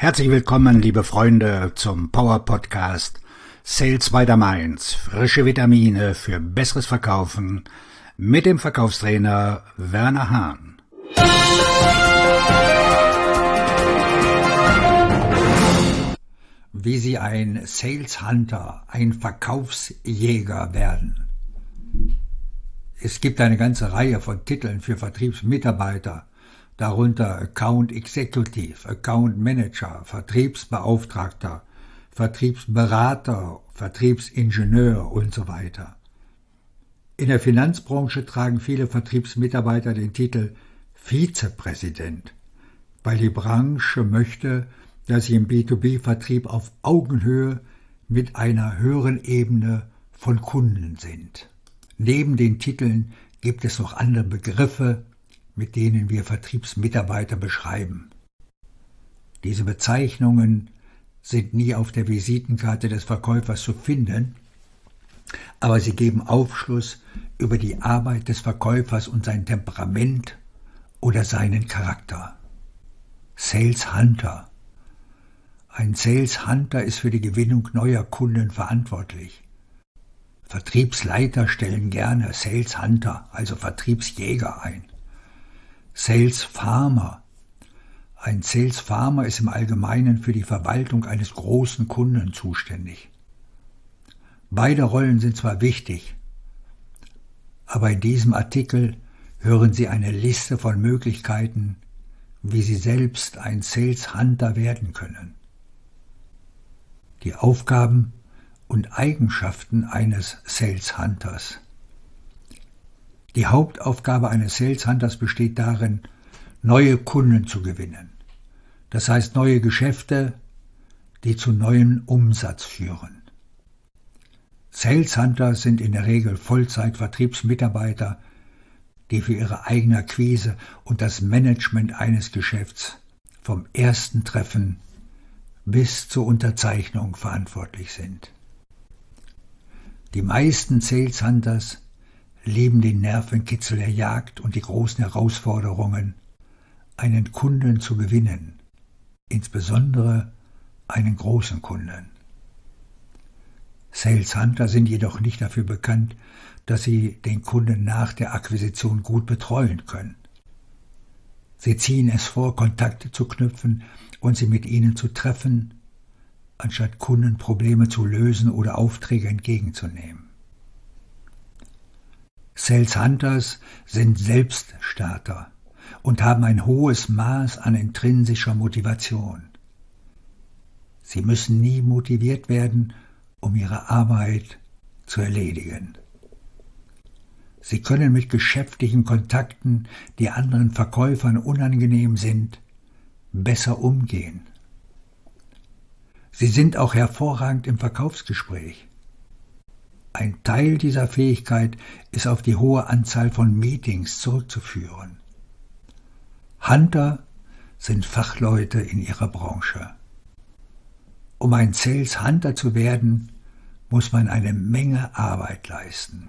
Herzlich willkommen, liebe Freunde, zum Power Podcast Sales by the Mainz. Frische Vitamine für besseres Verkaufen mit dem Verkaufstrainer Werner Hahn. Wie Sie ein Sales Hunter, ein Verkaufsjäger werden. Es gibt eine ganze Reihe von Titeln für Vertriebsmitarbeiter, darunter Account Executive, Account Manager, Vertriebsbeauftragter, Vertriebsberater, Vertriebsingenieur und so weiter. In der Finanzbranche tragen viele Vertriebsmitarbeiter den Titel Vizepräsident, weil die Branche möchte, dass sie im B2B-Vertrieb auf Augenhöhe mit einer höheren Ebene von Kunden sind. Neben den Titeln gibt es noch andere Begriffe, mit denen wir Vertriebsmitarbeiter beschreiben. Diese Bezeichnungen sind nie auf der Visitenkarte des Verkäufers zu finden, aber sie geben Aufschluss über die Arbeit des Verkäufers und sein Temperament oder seinen Charakter. Sales Hunter. Ein Sales Hunter ist für die Gewinnung neuer Kunden verantwortlich. Vertriebsleiter stellen gerne Sales Hunter, also Vertriebsjäger ein. Sales Farmer. Ein Sales Farmer ist im Allgemeinen für die Verwaltung eines großen Kunden zuständig. Beide Rollen sind zwar wichtig, aber in diesem Artikel hören Sie eine Liste von Möglichkeiten, wie Sie selbst ein Sales Hunter werden können. Die Aufgaben und Eigenschaften eines Sales Hunters. Die Hauptaufgabe eines Sales Hunters besteht darin, neue Kunden zu gewinnen. Das heißt neue Geschäfte, die zu neuem Umsatz führen. Sales Hunter sind in der Regel Vollzeit-Vertriebsmitarbeiter, die für ihre eigene Akquise und das Management eines Geschäfts vom ersten Treffen bis zur Unterzeichnung verantwortlich sind. Die meisten Sales Hunters lieben den Nervenkitzel der Jagd und die großen Herausforderungen, einen Kunden zu gewinnen, insbesondere einen großen Kunden. Sales Hunter sind jedoch nicht dafür bekannt, dass sie den Kunden nach der Akquisition gut betreuen können. Sie ziehen es vor, Kontakte zu knüpfen und sie mit ihnen zu treffen, anstatt Kundenprobleme zu lösen oder Aufträge entgegenzunehmen. Sales Hunters sind Selbststarter und haben ein hohes Maß an intrinsischer Motivation. Sie müssen nie motiviert werden, um ihre Arbeit zu erledigen. Sie können mit geschäftlichen Kontakten, die anderen Verkäufern unangenehm sind, besser umgehen. Sie sind auch hervorragend im Verkaufsgespräch. Ein Teil dieser Fähigkeit ist auf die hohe Anzahl von Meetings zurückzuführen. Hunter sind Fachleute in ihrer Branche. Um ein Sales Hunter zu werden, muss man eine Menge Arbeit leisten.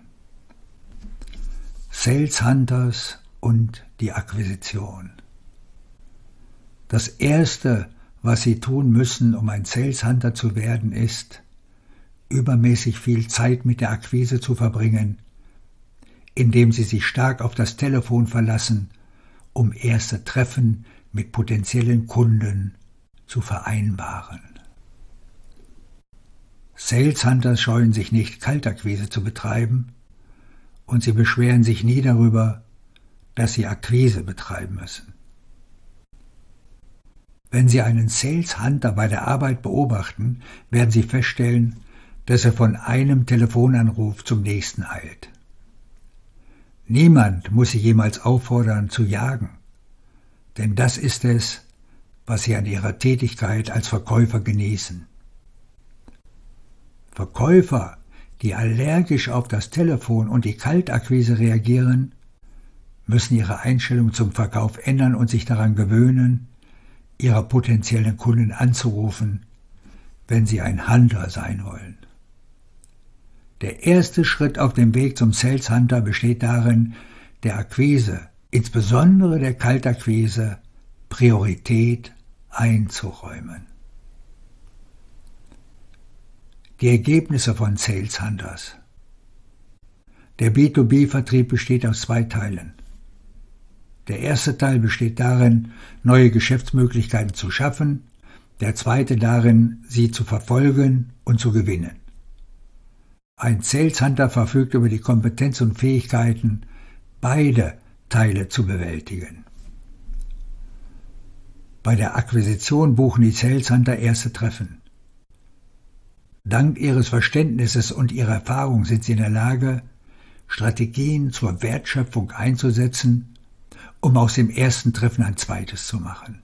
Sales Hunters und die Akquisition. Das Erste, was Sie tun müssen, um ein Sales Hunter zu werden, ist, übermäßig viel Zeit mit der Akquise zu verbringen, indem Sie sich stark auf das Telefon verlassen, um erste Treffen mit potenziellen Kunden zu vereinbaren. Sales Hunters scheuen sich nicht, Kaltakquise zu betreiben, und sie beschweren sich nie darüber, dass sie Akquise betreiben müssen. Wenn Sie einen Sales Hunter bei der Arbeit beobachten, werden Sie feststellen, dass er von einem Telefonanruf zum nächsten eilt. Niemand muss Sie jemals auffordern zu jagen, denn das ist es, was Sie an Ihrer Tätigkeit als Verkäufer genießen. Verkäufer, die allergisch auf das Telefon und die Kaltakquise reagieren, müssen ihre Einstellung zum Verkauf ändern und sich daran gewöhnen, ihre potenziellen Kunden anzurufen, wenn sie ein Hunter sein wollen. Der erste Schritt auf dem Weg zum Sales Hunter besteht darin, der Akquise, insbesondere der Kaltakquise, Priorität einzuräumen. Die Ergebnisse von Sales Hunters. Der B2B-Vertrieb besteht aus 2 Teilen. Der erste Teil besteht darin, neue Geschäftsmöglichkeiten zu schaffen, der zweite darin, sie zu verfolgen und zu gewinnen. Ein Sales Hunter verfügt über die Kompetenz und Fähigkeiten, beide Teile zu bewältigen. Bei der Akquisition buchen die Sales Hunter erste Treffen. Dank ihres Verständnisses und ihrer Erfahrung sind sie in der Lage, Strategien zur Wertschöpfung einzusetzen, um aus dem ersten Treffen ein zweites zu machen.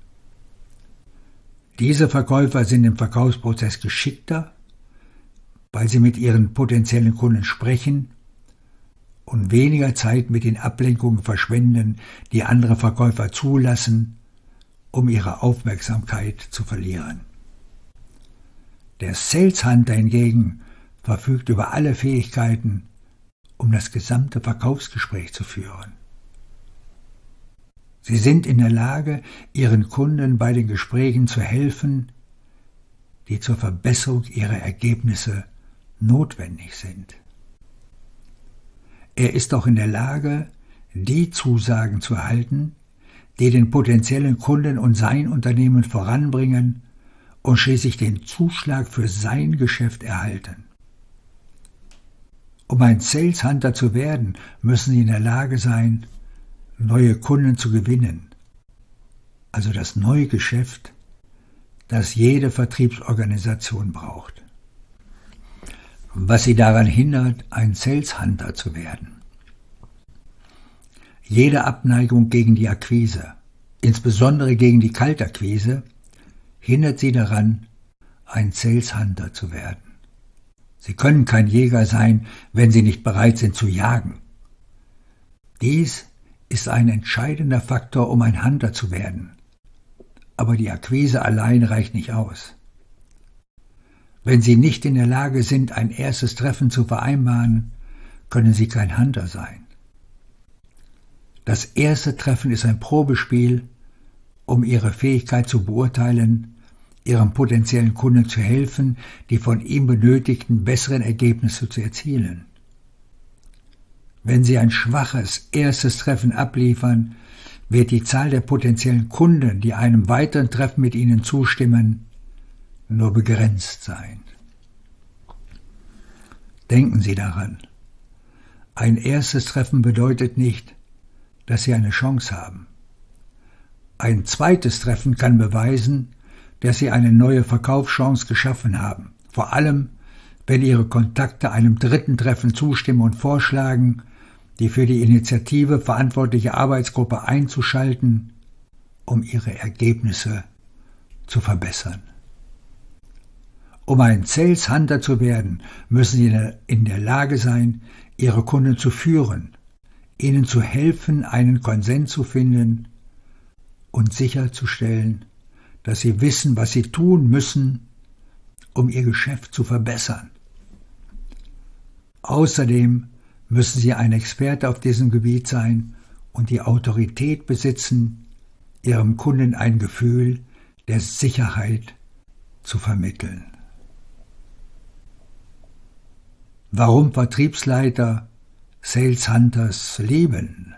Diese Verkäufer sind im Verkaufsprozess geschickter, weil sie mit ihren potenziellen Kunden sprechen und weniger Zeit mit den Ablenkungen verschwenden, die andere Verkäufer zulassen, um ihre Aufmerksamkeit zu verlieren. Der Sales Hunter hingegen verfügt über alle Fähigkeiten, um das gesamte Verkaufsgespräch zu führen. Sie sind in der Lage, ihren Kunden bei den Gesprächen zu helfen, die zur Verbesserung ihrer Ergebnisse notwendig sind. Er ist auch in der Lage, die Zusagen zu erhalten, die den potenziellen Kunden und sein Unternehmen voranbringen und schließlich den Zuschlag für sein Geschäft erhalten. Um ein Sales Hunter zu werden, müssen Sie in der Lage sein, neue Kunden zu gewinnen, also das neue Geschäft, das jede Vertriebsorganisation braucht. Was Sie daran hindert, ein Sales Hunter zu werden. Jede Abneigung gegen die Akquise, insbesondere gegen die Kaltakquise, hindert Sie daran, ein Sales Hunter zu werden. Sie können kein Jäger sein, wenn Sie nicht bereit sind zu jagen. Dies ist ein entscheidender Faktor, um ein Hunter zu werden. Aber die Akquise allein reicht nicht aus. Wenn Sie nicht in der Lage sind, ein erstes Treffen zu vereinbaren, können Sie kein Hunter sein. Das erste Treffen ist ein Probespiel, um Ihre Fähigkeit zu beurteilen, Ihrem potenziellen Kunden zu helfen, die von ihm benötigten besseren Ergebnisse zu erzielen. Wenn Sie ein schwaches erstes Treffen abliefern, wird die Zahl der potenziellen Kunden, die einem weiteren Treffen mit Ihnen zustimmen, nur begrenzt sein. Denken Sie daran, ein erstes Treffen bedeutet nicht, dass Sie eine Chance haben. Ein zweites Treffen kann beweisen, dass Sie eine neue Verkaufschance geschaffen haben, vor allem, wenn Ihre Kontakte einem dritten Treffen zustimmen und vorschlagen, die für die Initiative verantwortliche Arbeitsgruppe einzuschalten, um ihre Ergebnisse zu verbessern. Um ein Sales Hunter zu werden, müssen Sie in der Lage sein, Ihre Kunden zu führen, ihnen zu helfen, einen Konsens zu finden und sicherzustellen, dass Sie wissen, was Sie tun müssen, um Ihr Geschäft zu verbessern. Außerdem müssen Sie ein Experte auf diesem Gebiet sein und die Autorität besitzen, Ihrem Kunden ein Gefühl der Sicherheit zu vermitteln. Warum Vertriebsleiter Sales Hunters lieben?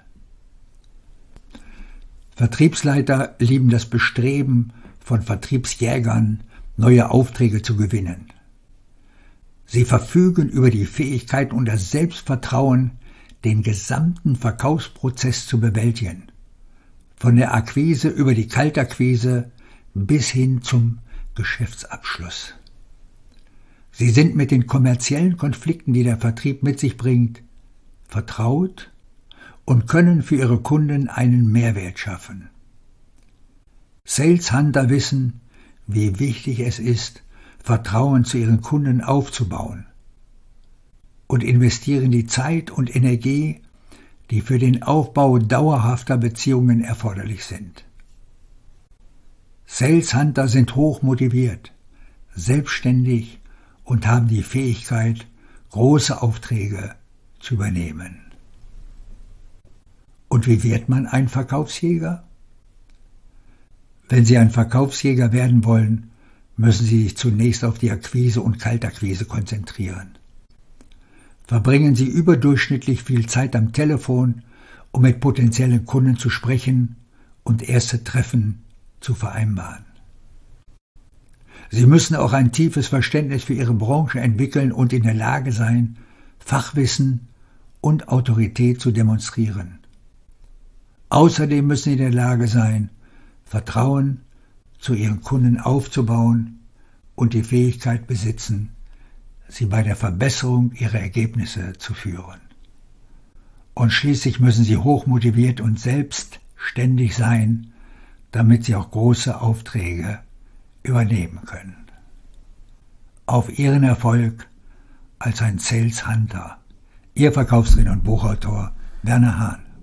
Vertriebsleiter lieben das Bestreben von Vertriebsjägern, neue Aufträge zu gewinnen. Sie verfügen über die Fähigkeit und das Selbstvertrauen, den gesamten Verkaufsprozess zu bewältigen, von der Akquise über die Kaltakquise bis hin zum Geschäftsabschluss. Sie sind mit den kommerziellen Konflikten, die der Vertrieb mit sich bringt, vertraut und können für ihre Kunden einen Mehrwert schaffen. Sales Hunter wissen, wie wichtig es ist, Vertrauen zu ihren Kunden aufzubauen und investieren die Zeit und Energie, die für den Aufbau dauerhafter Beziehungen erforderlich sind. Sales Hunter sind hoch motiviert, selbstständig und haben die Fähigkeit, große Aufträge zu übernehmen. Und wie wird man ein Verkaufsjäger? Wenn Sie ein Verkaufsjäger werden wollen, müssen Sie sich zunächst auf die Akquise und Kaltakquise konzentrieren. Verbringen Sie überdurchschnittlich viel Zeit am Telefon, um mit potenziellen Kunden zu sprechen und erste Treffen zu vereinbaren. Sie müssen auch ein tiefes Verständnis für Ihre Branche entwickeln und in der Lage sein, Fachwissen und Autorität zu demonstrieren. Außerdem müssen Sie in der Lage sein, Vertrauen zu Ihren Kunden aufzubauen und die Fähigkeit besitzen, sie bei der Verbesserung ihrer Ergebnisse zu führen. Und schließlich müssen Sie hochmotiviert und selbstständig sein, damit Sie auch große Aufträge übernehmen können. Auf Ihren Erfolg als ein Sales Hunter. Ihr Verkaufstrainer und Buchautor Werner Hahn.